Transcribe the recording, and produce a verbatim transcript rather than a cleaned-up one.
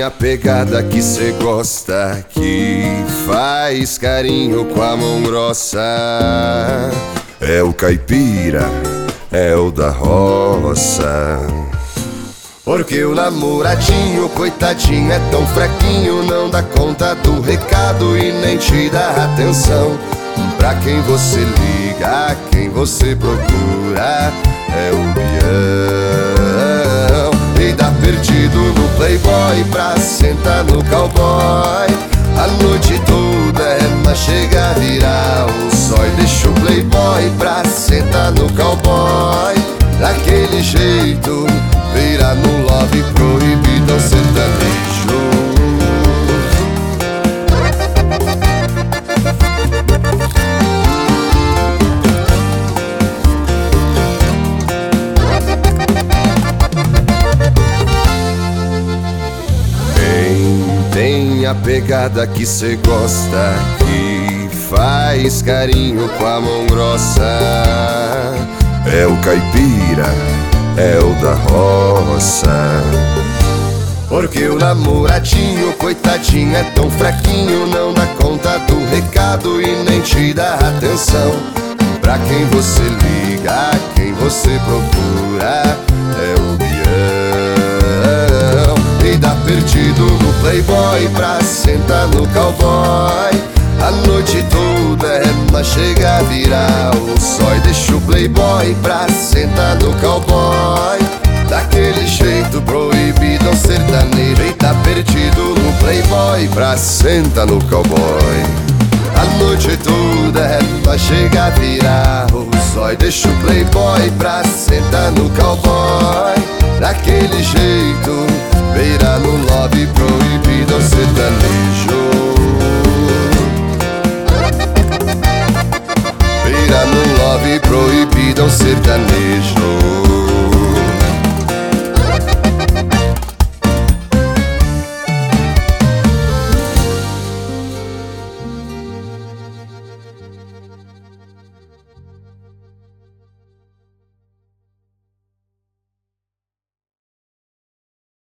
tem a pegada que cê gosta, que faz carinho com a mão grossa. É o caipira, é o da roça. Porque o namoradinho, coitadinho, é tão fraquinho, não dá conta do recado e nem te dá atenção. Pra quem você liga, quem você procura, é o peão. E dá perdido no playboy pra sentar no cowboy. A noite toda ela chega a virar o sol e deixa o playboy pra sentar no cowboy. Daquele jeito, vira no love proibido sertanejo. Tem a pegada que cê gosta, que faz carinho com a mão grossa. É o caipira, é o da roça. Porque o namoradinho, coitadinho, é tão fraquinho, não dá conta do recado e nem te dá atenção. Pra quem você liga, quem você procura, é o peão. E dá perdido no playboy pra sentar no cowboy. A noite toda ela chega a virar o sol e deixa o playboy pra sentar no cowboy. Daquele jeito proibido é um sertanejo. E tá perdido no playboy pra sentar no cowboy. A noite toda ela chega a virar o sol e deixa o playboy pra sentar no cowboy. Daquele jeito, beira no love proibido é um sertanejo. Beira no love proibido é um sertanejo.